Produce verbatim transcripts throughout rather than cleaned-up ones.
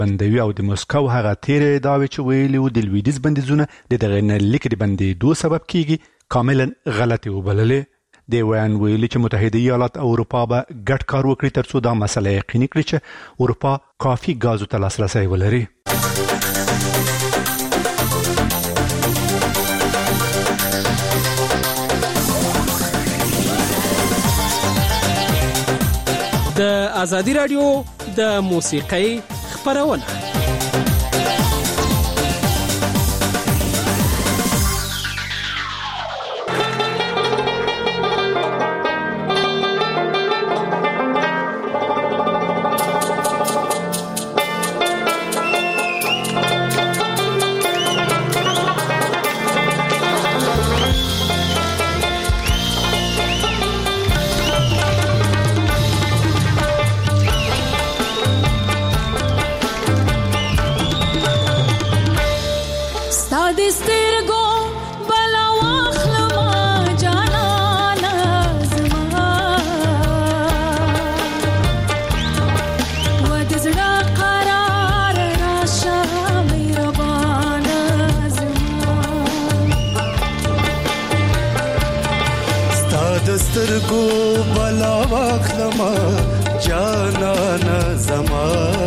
بندوي او د مسکو هغه تیرې ادعاوې چې ویلي وو د لویدیځ بندیزونه د دغه نړلیک د بندېدو سبب کیږي کاملا غلطې وبللې. دی ویان ویلي چې متحده ایالات او اروپا به ګډ کار وکړي تر څو دا مسله یقیني کړي چې اروپا کافي ګازو ته لاسرسی ولري. د ازادي رادیو د موسیقۍ خپرونه. دسترګو بلا واخلما جانانا زما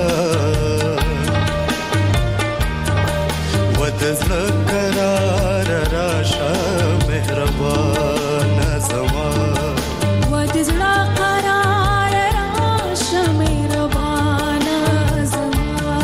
ودزړه قرار راشه مهربان زما ودزړه قرار راشه مهربان زما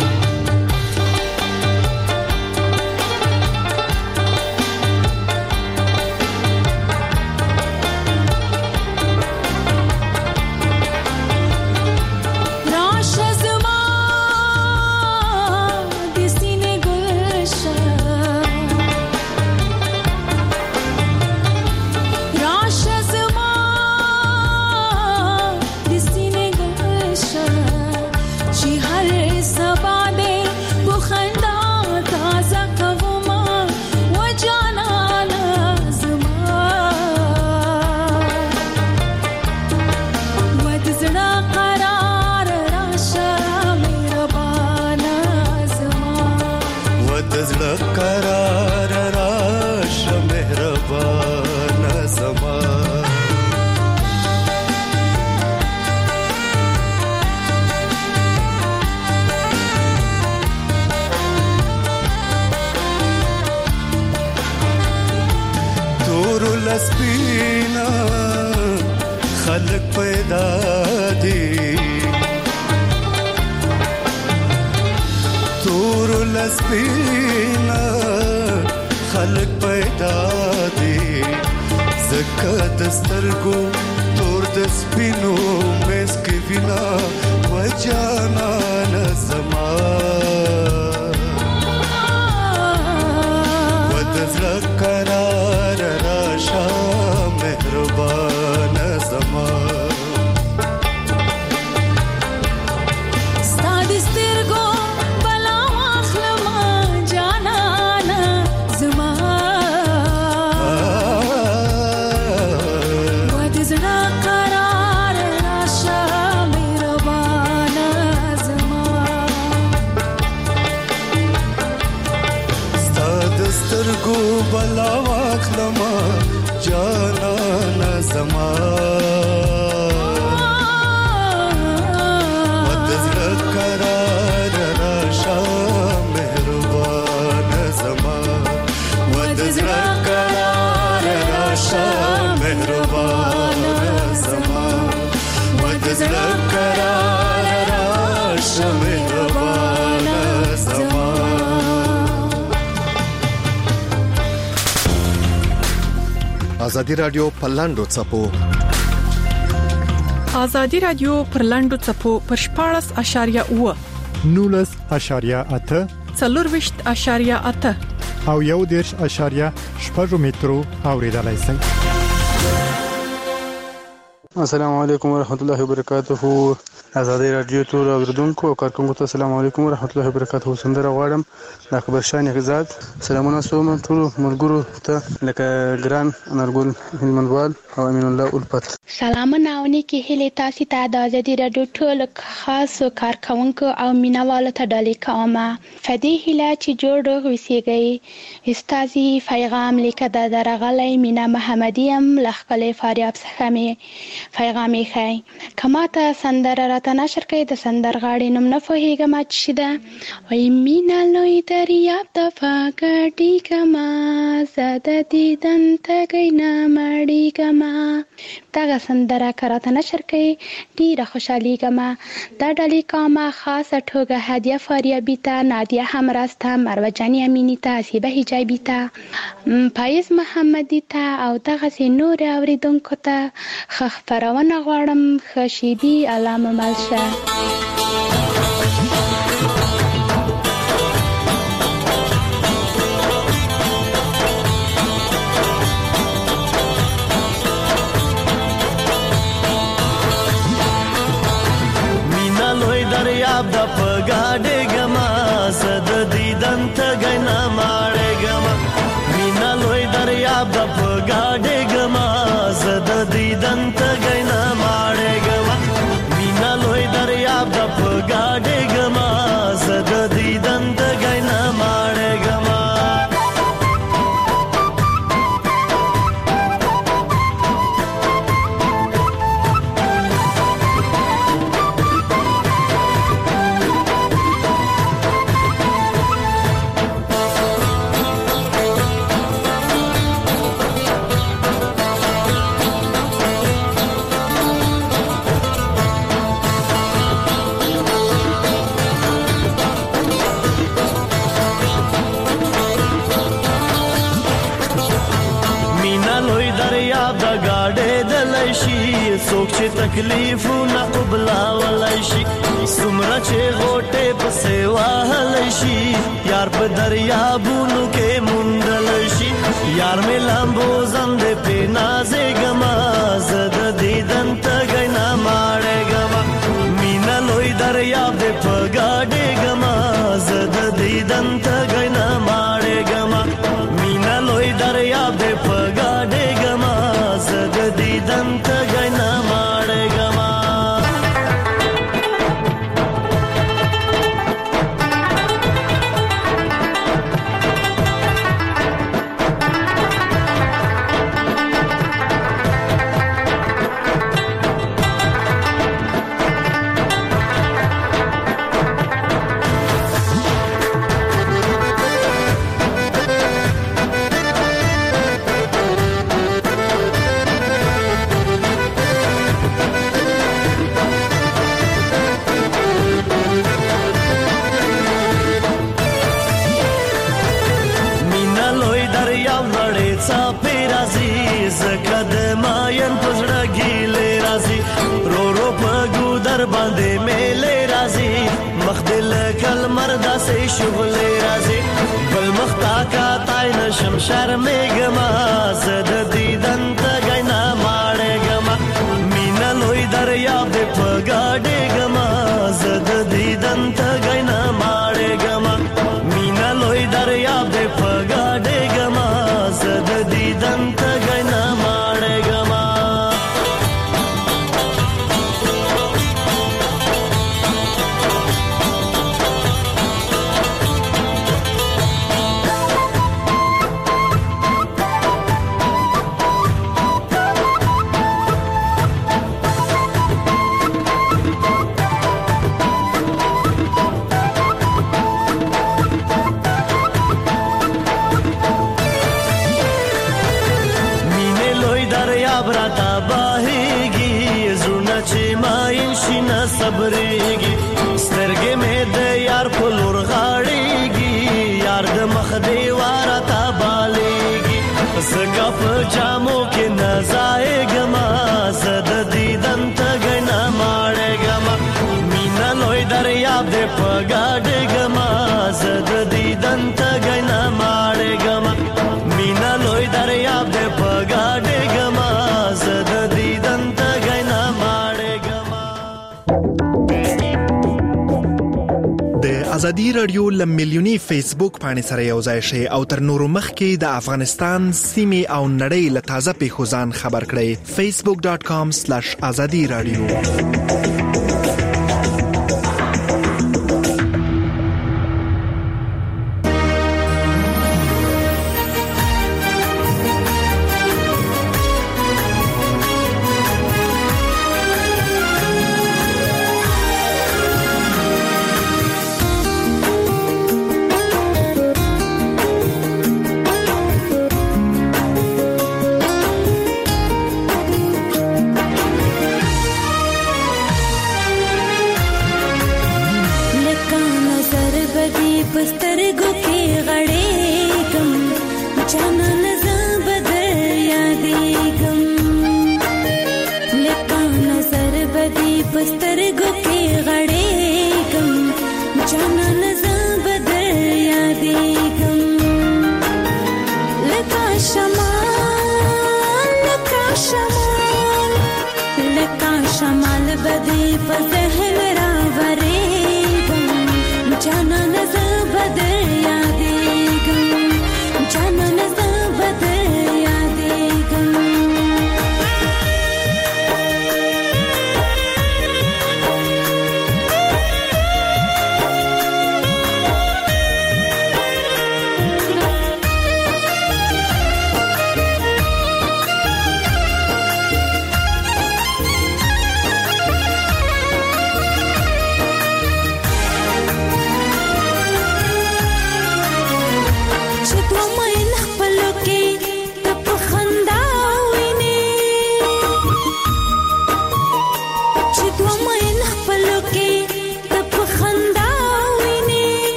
سپینا خلق پیدا دی تور لسپینا خلق پیدا دی زکه دسترګو تور د سپینو مسک وینا وجانا نظما ودزړه قرار راشه مهربان زما ستاد سترګو بلا واخلما جانانا زما ودزړه قرار راشه مهربان زما ستاد سترګو بلا واخلما جانانا زما ودزړه قرار راشه مهربان زما ودزړه قرار راشه مهربان زما ودزړه قرار راشه مهربان زما. ازادي رادیو په لاندو څپو ازادي رادیو پر لاندو څپو پر شپاړس اشاریه اوه نولس اشاریه اته څلورویشت اشاریه اته او یو دېرش اشاریه شپږ مترو اوریدلای شئ. السلام علیکم ورحمت الله وبرکاته. آزادي رادیو ټول اوریدونکو او کارکونکو ته السلام علیکم ورحمت الله وبرکاته. سندره غواړم د خبر شان غزاد. سلامونه سوم ټول ملګرو ته لکه ګران انرګل هلمندوال او امین الله الفت. سلامونه او نیکی هیله تاسو ته د آزادي رادیو ټول خاص کارکونکو او مینوالو ته ډالۍ کوم. فدی هیله چې جوړ وسیږي استازي پیغام لیکه د درغلې مینا محمدیم لخکلې فاریاب څخه می پیغام یې خای کما ته سندره راته نشر کوي د سندرغاړي نوم نه پوهیږم چې ده وای مینا لوی دریاب د فاګټی کما زده دیدن تګی نه مړی کما دغه سندره راته نشر کوي ډیره خوشحالي کما دا ډالۍ کوم خاصه توګه هدیه فاریابی ته نادیه همراسته مروه جانی امینی ته حسیبه حجابی ته پایز محمدی ته او دغه سي نور اوریدونکو ته خبرونه غواړم خشيبي علامه ملشه. مینا لوی دریاب د پګاډه ګما زد دیدن ته غنا ماړه ګما مینا لوی دریاب د پګاډه ګما زد دیدن ته غنا ماړه ګما مینا لوی دریاب د پګاډه ګما زد دیدن ته غنا ماړه ګما څوک چې تکلیفونه قبلا ولای شي سمره چې غوټه په سیوا هلای شي یار په دریابونو کې مونډل شي یار مې لامبو زند په نازې ګما زد دیدن ته غنا ماړه ګما مینا لوی دریاب دې په ګاډه ګما زد دیدن ته غنا ماړه ګما مینا لوی دریاب دې په ګاډه ګما زد دیدن ته غنا ماړه ګما باندې میلې راځي مخدل کل مردا سي شغلې راځي بل مختا کا تای نشم شرمېګما زد دیدن ته غنا ماړېګما مینا لوی دریاب دې پګاډېګما زد دیدن ته غنا ماړېګما مینا لوی دریاب دې پګاډېګما زد دیدن ته غنا ماړېګما صبرېږي سترګې مې د یار په لور غاړېږي یار د مخ دیواره تا بالېږي زګه په جامو کې نه ځایېږما زه د دیدن ته غنا ماړېږما مینا لوی دریاب دې په ګاډېږما زه د دیدن ته غنا ماړېږما مینا لوی دریاب دې په ګاډېږما زه د دیدن ته غنا ماړېږما ازادي رادیو لمیلیونی فیسبوک باندې سره یو ځای شي او تر نورو مخکې د افغانستان سیمې او نړۍ له تازه پیښو ځان خبر کړئ. facebook dot com slash azadi radio.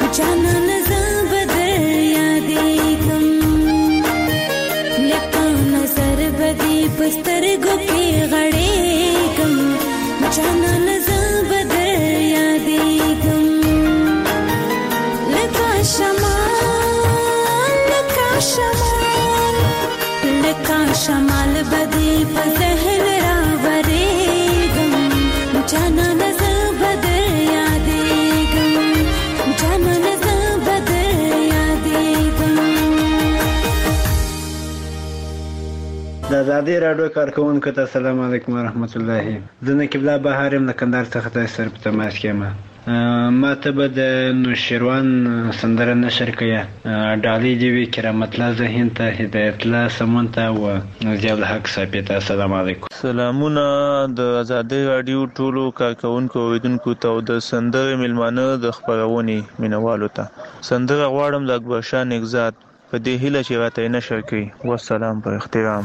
जाना नज़र बदल यादें गम लेकिन پسترګو کې غړېږم جانان زه بدر یادېږم لکه شمال لکه شمال لکه شمال بدې په ذهن راورېږم جانان زه بدر یادېږم جانان زه بدر یادېږم. د آزادۍ راډیو کارکوونکو ته السلام علیکم ورحمت الله. زه نقیب الله بهار یم د کندهار څخه تاسو سره په تماس کې یم. ما ته به د نوشیروان سندره نشر کړه ډالۍ دې وي کرامت الله ذهین ته هدایت الله سمون ته او ضیاء الحق صاحب ته السلام علیکم. سلامونه د آزادۍ راډیو ټولو کارکوونکو اوریدونکو ته او د سندرې میلمانه د خپرونې مینوالو ته سندره غواړم د اکبر شاه نګزاد په دې هیله چې راته یې نشر کړي. والسلام په احترام.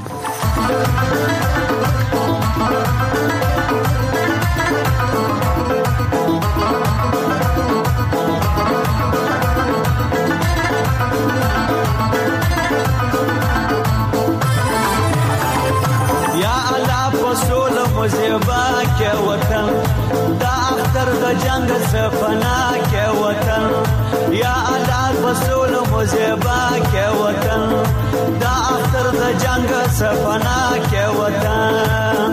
زیبا کې وطن دا اختر د جنگ سفنا کې وطن یا الله رسول مزیبا کې وطن دا اختر د جنگ سفنا کې وطن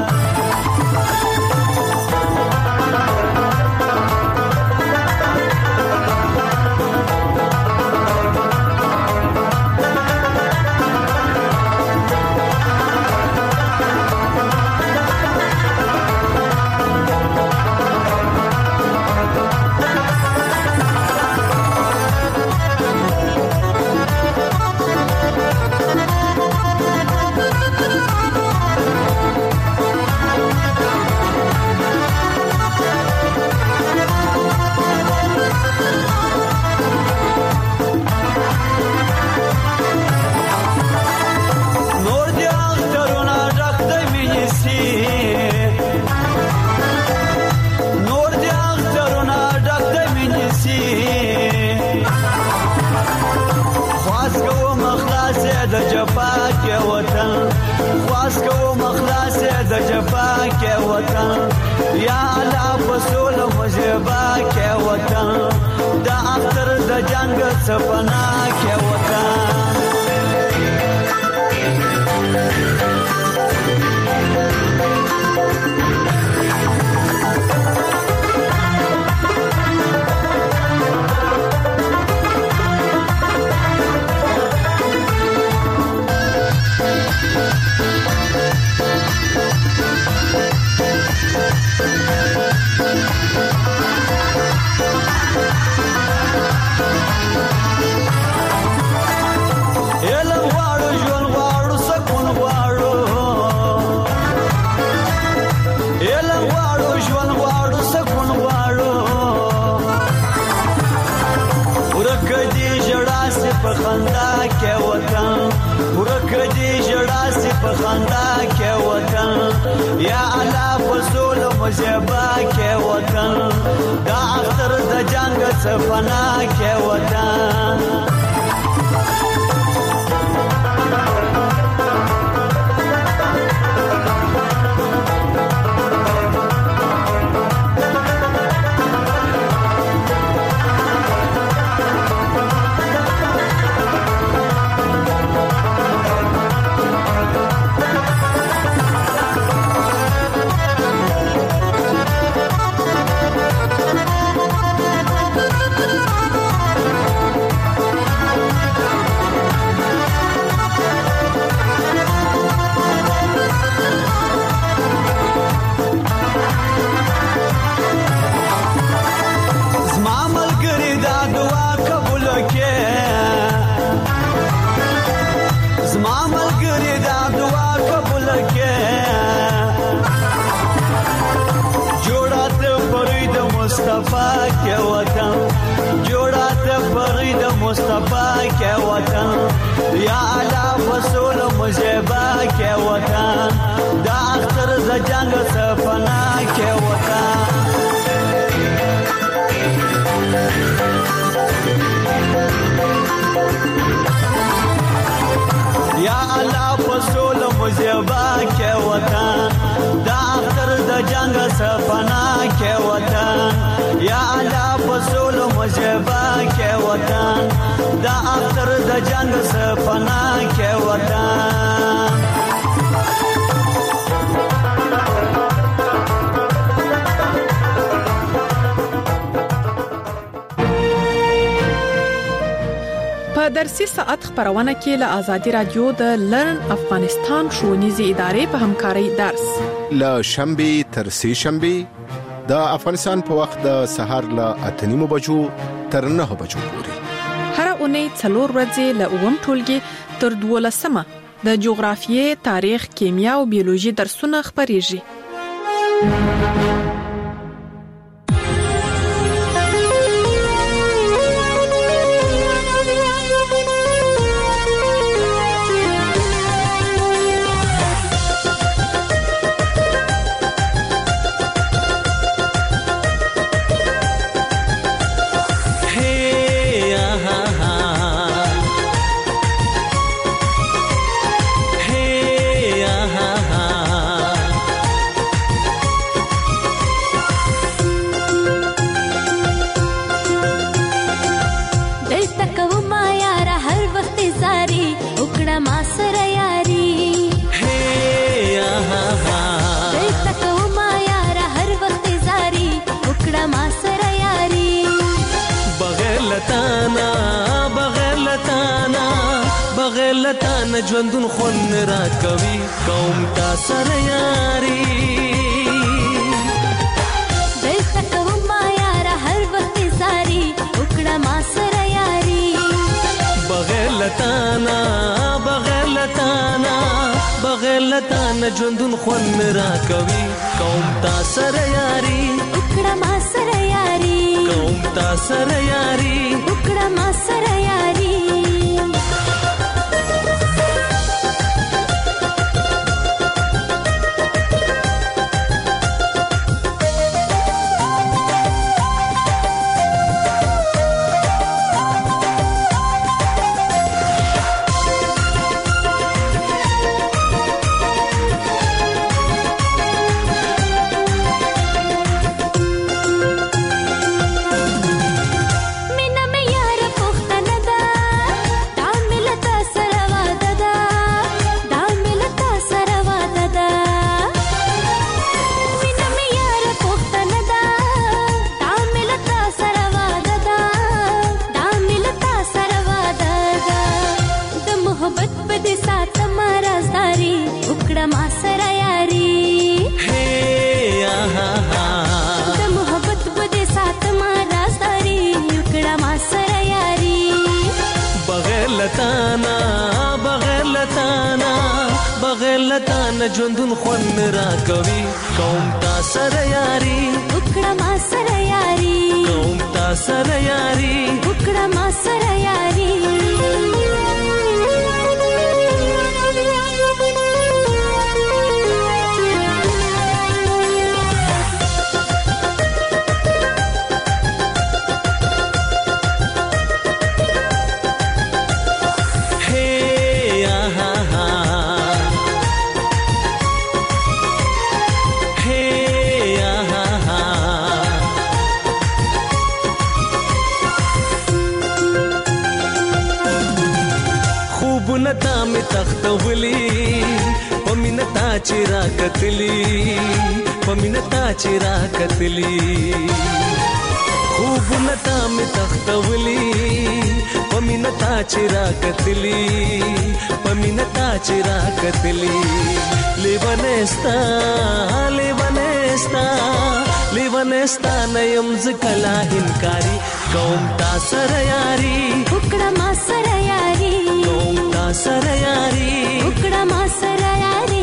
یا الله رسول مزیبا کې وطن دا اختر د جنگ سپنا کې وطن خندا کې وطن ورکدي جړا سي په خندا کې وطن یا الله فضل مزيبا کې وطن دا اختر د جنگ سفنا کې وطن مصطفی کے وطن یا اعلی رسول مزیبا کے وطن دا اختر ز جنگ سفنا کے وطن یا اعلی رسول مزیبا کې وطن دا اختر د جنگ سپنا کې وطن یا الله فصول مزیبا کې وطن دا اختر د جنگ سپنا کې وطن په درسي ساعت خبرونه کې له آزادي رادیو د لرن افغانستان ښوونیزې ادارې په همکارۍ درس له شنبه تر سه شنبه د افغانستان په وخت د سهار له اته نیمو بجو تر نه بجو پورې هر اونۍ څلور ورځې له اووم ټولګي تر دولسمه د جغرافیې، تاریخ، کیمیا او بیولوژي درسونه خبريږي. لتان ژوندون خون را کوي قوم تا سره یاري دلته کوم یار هر وخت ساري وکړه ما سره یاري بغیر لتانا بغیر لتانا بغیر لتان ژوندون خون را کوي قوم تا سره یاري وکړه ما سره یاري قوم تا سره یاري وکړه ما سره یاري ژوندون خون را کوي قوم تا سره یاري وکړه ما سره یاري قوم تا سره یاري وکړه ما سره یاري نتا می تختولی پمینتا چیرا کتلی پمینتا چیرا کتلی خوب نتا می تختولی پمینتا چیرا کتلی پمینتا چیرا کتلی لیوانستا لیوانستا لیوانستا نیم زکلا هنکاری قوم تا سره یاری وکړه ما سره یاری قوم تا سره یاری وکړه ما سره یاری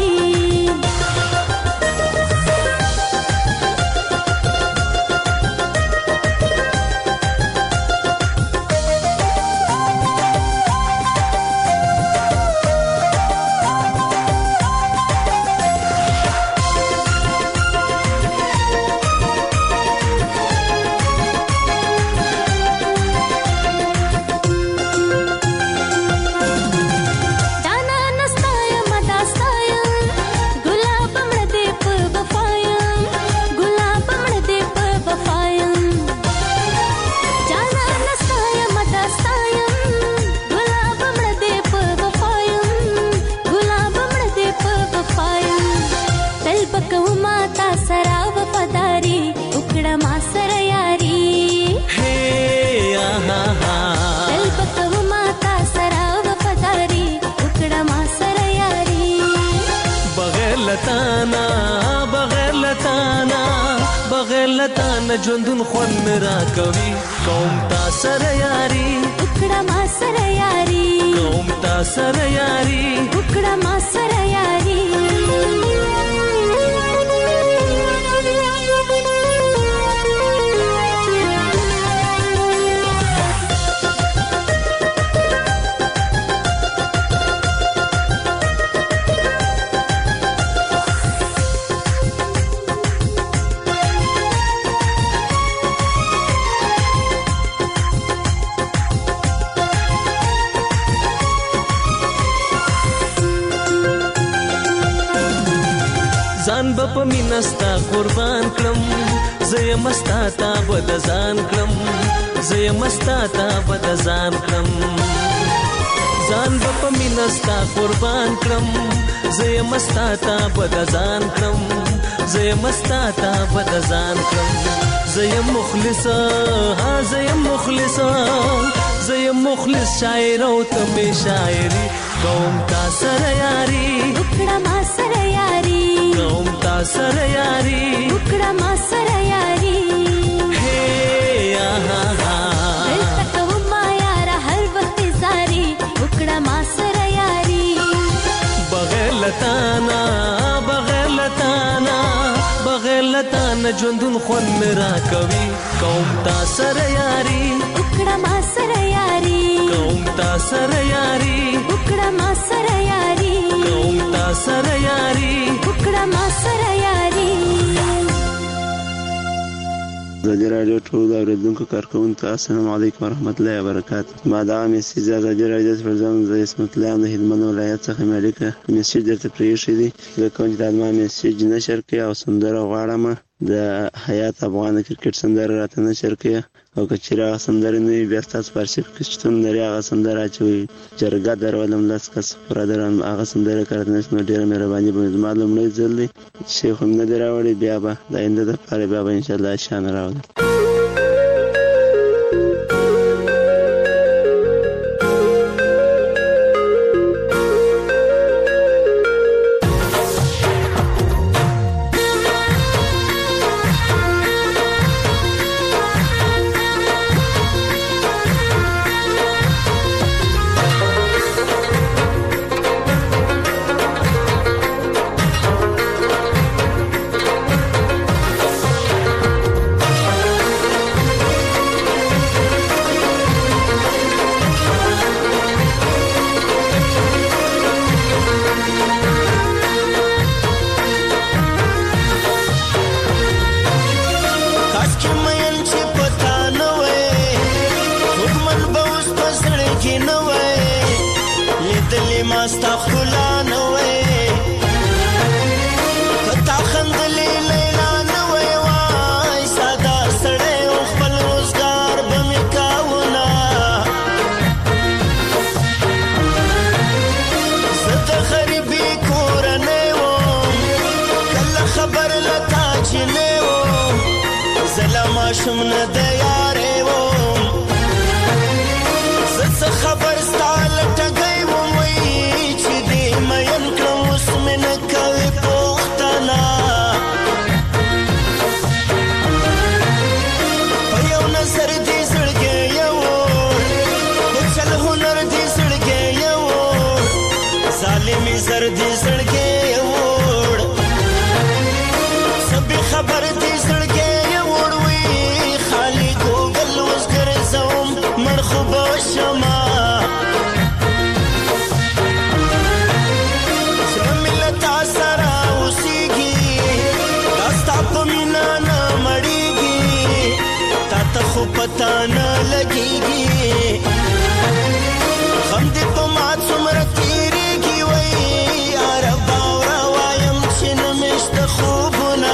لتانا بغیر لتانا بغیر لتانا ژوندون خوند را کوي کوم تا سره یاري وکړه ما سره یاري کوم تا سره یاري وکړه ما سره یاري ځان به په مینه ستا قربان کړم زه یم ستا ته به د ځان کړم زه یم ستا ته به د ځان کړم ځان به په مینه ستا قربان کړم زه یم ستا ته به د ځان کړم زه یم ستا ته به د ځان کړم زه یم مخلص ها زه یم مخلص زه یم مخلص شاعر او ته مې شاعري کوم تا سره یاري وکړه ما سره یاري کوم تا سره یاري وکړه ما سره یاري هي آها ها دلته کوم ما یار هر وخت زاري وکړه ما سره یاري بغیر لتانا بغیر لتانا بغیر لتانا ژوندون خوند را کوي کوم تا سره یاري وکړه ما سره یاري کوم تا سره یاري وکړه ما سره یاري کوم تا سره یاري وکړه ما سره یاري ازادي راډیو ټول اوریدونکو کارکونکو السلام علیکم ورحمۃ اللہ وبرکاتہ ما دا میسج ازادي راډیو د پرځم د اسمت الله د هلمند ولایت څخه ملکه میسج درته پریښی دی د کوم د ما میسج نشر کې او سندره غواړم د حیات افغان کرکټ سندره راته نشر کې او کچره سندره نه بیا تاسو پرشپ کې شتون لري هغه سندره چې جرګه درولم لاس کس پر درن هغه سندره کړنه نو ډیره مهرباني به معلوم نه ځلې شیخ هم نه دراوړي بیا به د آینده لپاره بیا به ان شاء الله شان راوړي شمنه د یارې وم زه خبر ستاله ټګۍ وم وی چې دې مین کړم اوس مې نه کوي پوښتنه په یو نظر دې زړګی یوړ په چل هنر دې زړګی یوړ ظالمي زر دې زړګی یوړ سبې خبر دې زړګی خو پتا نه لګيږي غم دې په ما څومره تیریږي وای عرب او روایم چې نمشت خوبونه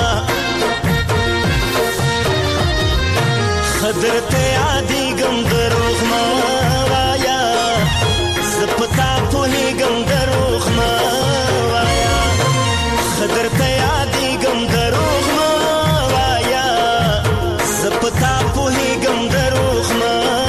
خضر ته عادي ګم دروغ ما وایا زپتا په ګم دروغ ما وایا خضر ته عادي ګم دروغ ما وایا زپتا په ګم دروغ ما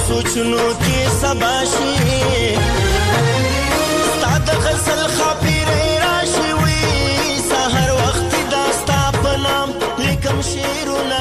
سوچونو کې سبا شي ستاد غزل خاطرې راشي وي سحر وخت داستا پنام لیکم شیرونه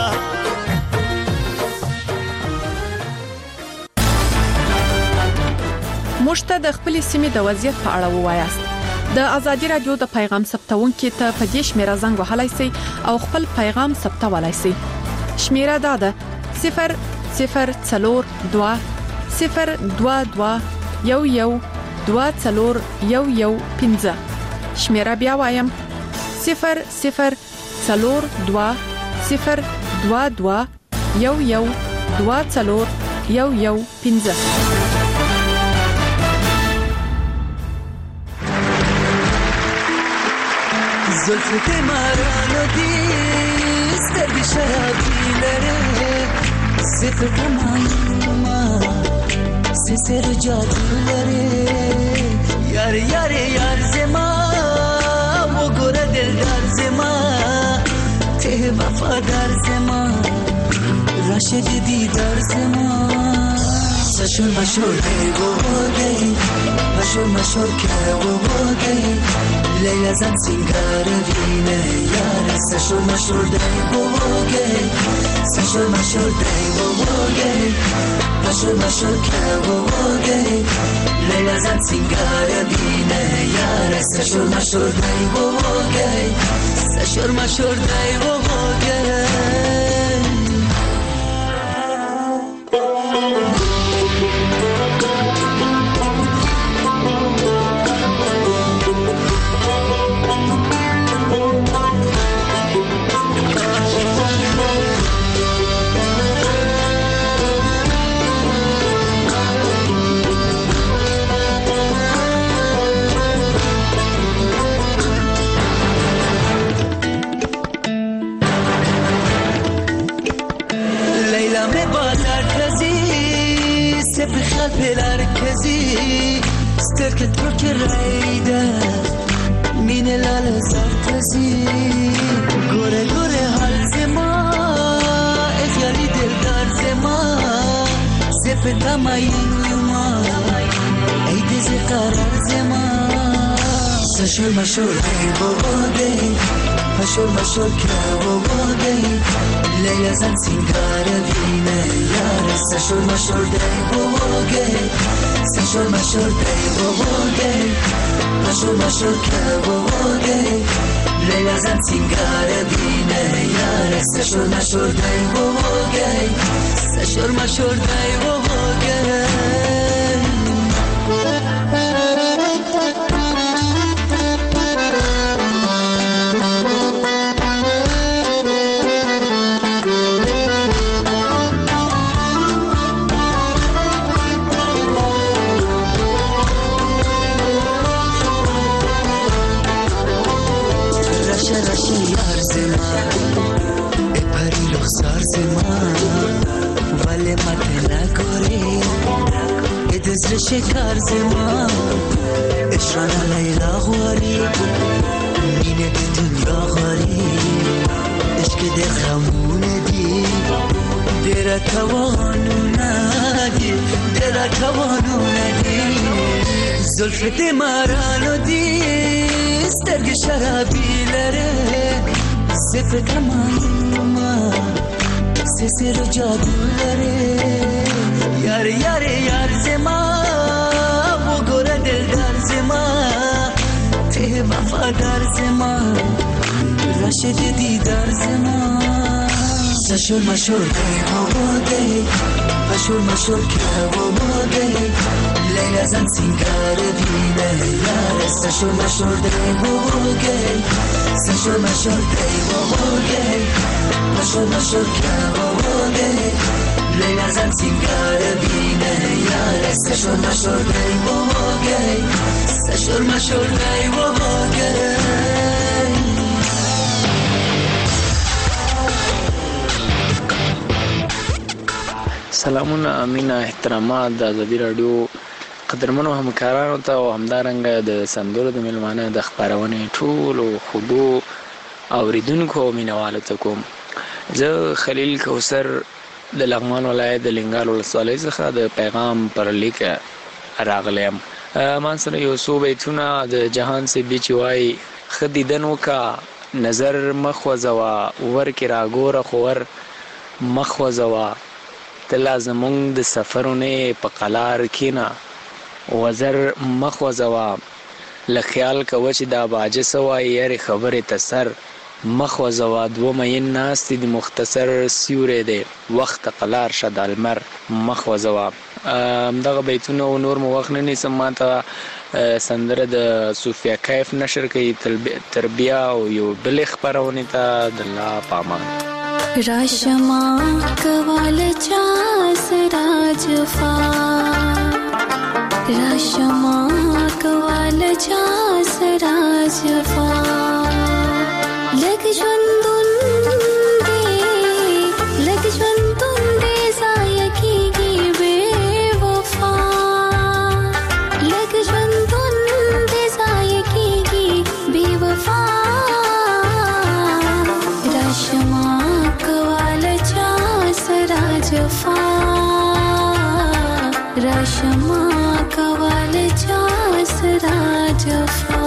موږ ته د خپلې سیمې د وضعیت په اړه ووایاست. د ازادي رادیو د پیغام ثبتونکو ته په دې شمیره زنګ وهلای شئ او خپل پیغام ثبتولای شئ. شمیره دا ده صفر صفر څلور دوه صفر دوه دوه یو یو دوه څلور یو یو پنځه. شمیره بیا وایم صفر صفر څلور دوه صفر دوه دوه یو یو دوه څلور یو یو پنځه. زلفت مرانو دی سترگی شرابی لره صفت مایوما سسر جادو لره یار یار یار زما و گره دل در زما ته وفادار زما راشد دیدار زما سشون مشور دی گو دی مشور مشور که گو دی لیلا زن سینگار دینه یار سشور مشور دی بوگه سشور مشور دی بوگه مشور مشور که بوگه لیلا زن سینگار دینه یار سشور مشور دی بوگه سشور مشور دی بوگه بخل بالاركزي ستركت روك الرعيدة مين الال زرتزي غورة غورة هال زما افيالي دل دار زما زفتا ما ينوما ايدي زي قرار زما سشور مشور اي بوغودي مشور مشور كا بوغودي ليلة زن سنگار دينه يار سشور مشور دي بوغودي سشور مشور دي بوغودي مشور مشور كا بوغودي ليلة زن سنگار دينه يار سشور مشور دي بوغودي سشور مشور دي بوغودي شکر زما اشرانا لیلا غواری مینه دی دنیا غاری عشق دی خمونه دی دیره توانو ندی دیره توانو ندی زلف دی مرانو دی سترگ شرابی لره صفت مایوما سسر جادو لره یار یار یار زما وفادار زما راشد دیدار زما سشور مشور دی بوگه مشور مشور که بوگه لیلا زن سینگار دینه یار سشور مشور دی بوگه سشور مشور دی بوگه مشور مشور که بوگه لیلا زن سینگار دینه یار سشور مشور دی بوگه سشور مشور دی بوگه سلامونه امینه احترامات د ازادي رادیو قدرمنو همکارانو ته او همدارنګه د سندرو د ملمانه د خبرونه ټول او خودو اوریدونکو مینوالو ته کوم. زه خلیل کوثر د لغمان ولایت د لنګال ولسوالۍ څخه د پیغام پر لیک راغلی یم. ما سره یو څو بیتونه د جهان سیبي چې وایي ښه دیدن وکړه نظر مخ وځوه ورکې راګوره خو ور مخ وځوه ته لا زمونږ د سفرونه په قلار کښېنه وزر مخ وځوه له خیال کوه چې دا باجه څه وایي یارې خبرې ته سر مخ وځوه دوه مین ناستې د مختصر سیوری دی وخت قلار شه د المر مخ وځوه. همدغه بیتونه او نور مو وخت نه نیسم. ما ته سندره د صوفیا کیف نشر کوي تربیه او یو بلې خپرونې ته د الله پامان. راشما کوال چا سرا جفا راشما کوال چا سرا جفا لگ ژوندون دې لگ ژوندون دې ضایع کیږي بې وفا لگ ژوندون دې ضایع کیږي بې وفا راشما کوال چا سرا جفا راشما کوال چا سرا جفا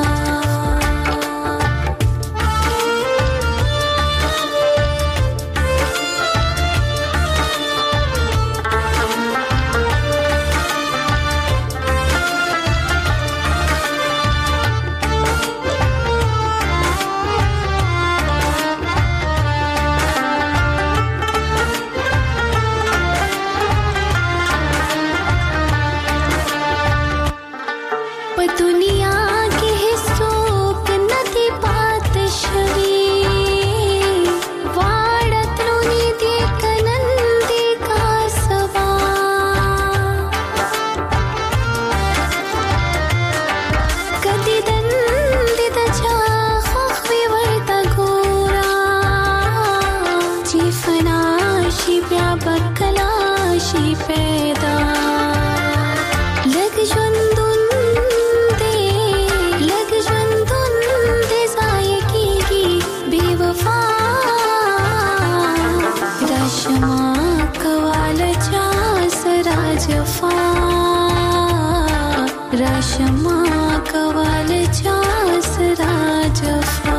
راشما کوال چا سرا جفا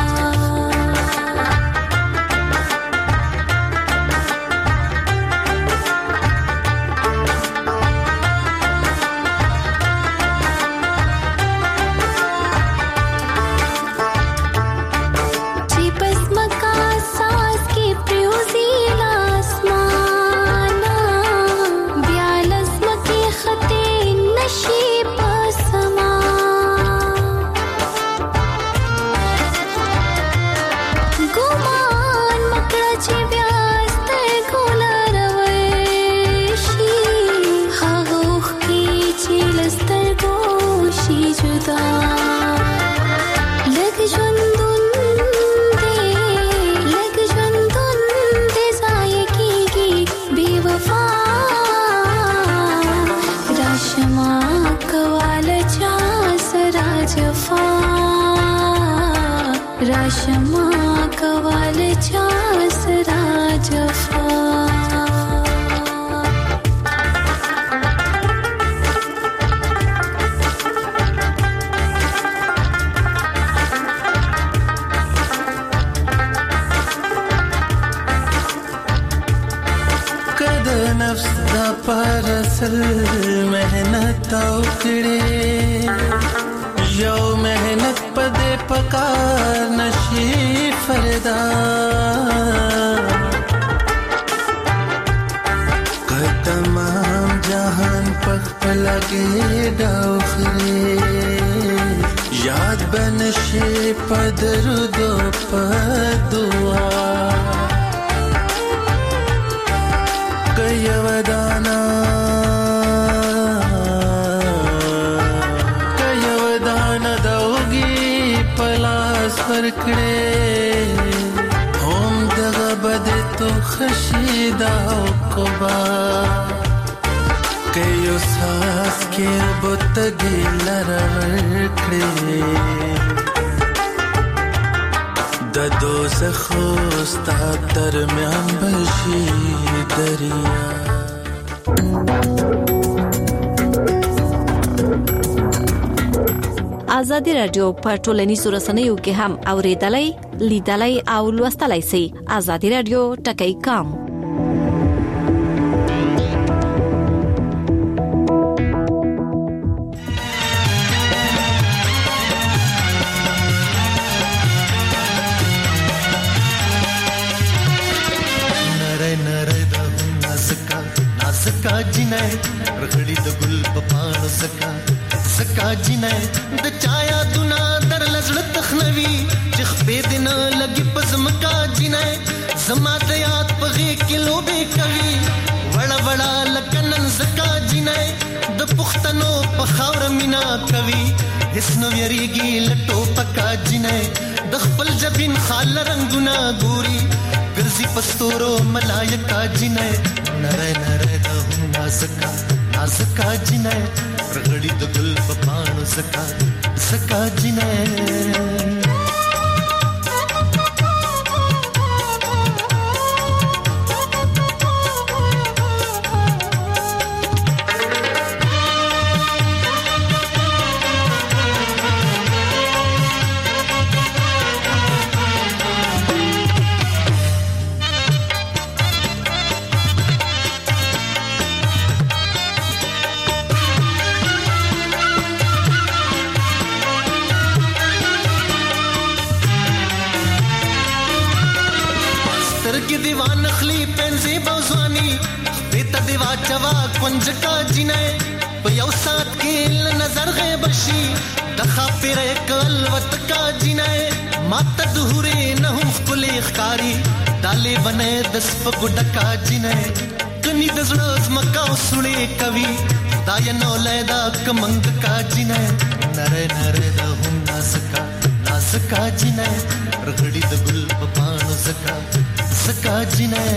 راشما کوال چا سرا جفا کد نفس دا پرسل مهنت وکړې یو مهنت پدې پکار نشي فردا که تمام جهان پخپل کې ډاوخري یاد بنشي پدرودو پدوا که یو دانا ورکړې هم دغه بد تو خشیدا کوبا که یو ساس کې بوتګي لره ورکړې د دوزخ ستا درمیان بشي دریا. ازادي رادیو په ټولنیزو رسنیو کې هم اوریدلای، لیدلای او لوستلای شئ. ازادي رادیو ټکی کام. نره نره د نازکا نازکا جنې رغړی د ګل په پاڼو زکا زکا جنې د چایا دنا در لزړه تخنوي چې خپې دین لګي پزمکا جنې زما د یاد په غي کلو به کوي وړ وړ لکنن زکا جنې د پختنو په خاور مینا کوي هیڅ نو یریږي لټو پکا جنې د خپل جبین خال رنگونه ګوري ګرځي پستورو ملائکه جنې نره نره د نازکا نازکا جنې رغړی د ګل په پاڼو زکا زکا جنې. دیوان خلی پنځي بوزواني بیت دیوا چوا کنجکا جنې په یو سات کې نظر غیب شي د خاطر کل وت کا جنې مات دهوري نه هم خپل ښکاری دالې بنې د سپ ګډکا جنې کني د زړه مکا وسړې کوي دای نو لیدا کمنګ کا جنې نره نره د هم نازکا نازکا جنې رغړی د ګل په پاڼو زکا زکا جنې.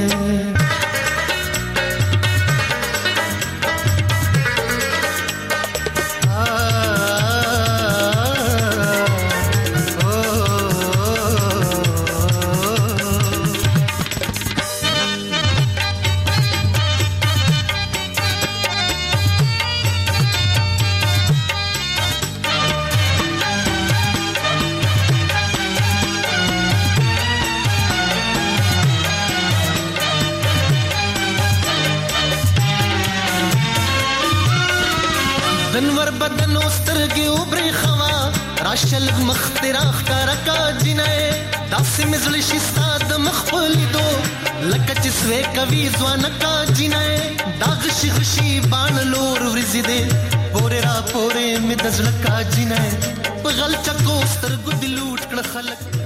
دنور بدن اوسترګي وبري خوا راشل مختراخ کرکا جنې داسې مزل شي ستاد مخفلي دو لکه چې سوي کوي ځوان کا جنې داغ شي خشي بان لور ورزي دي پورې را پورې مې دزل کا جنې په غل چکو سترګو دلوټ کړه خلک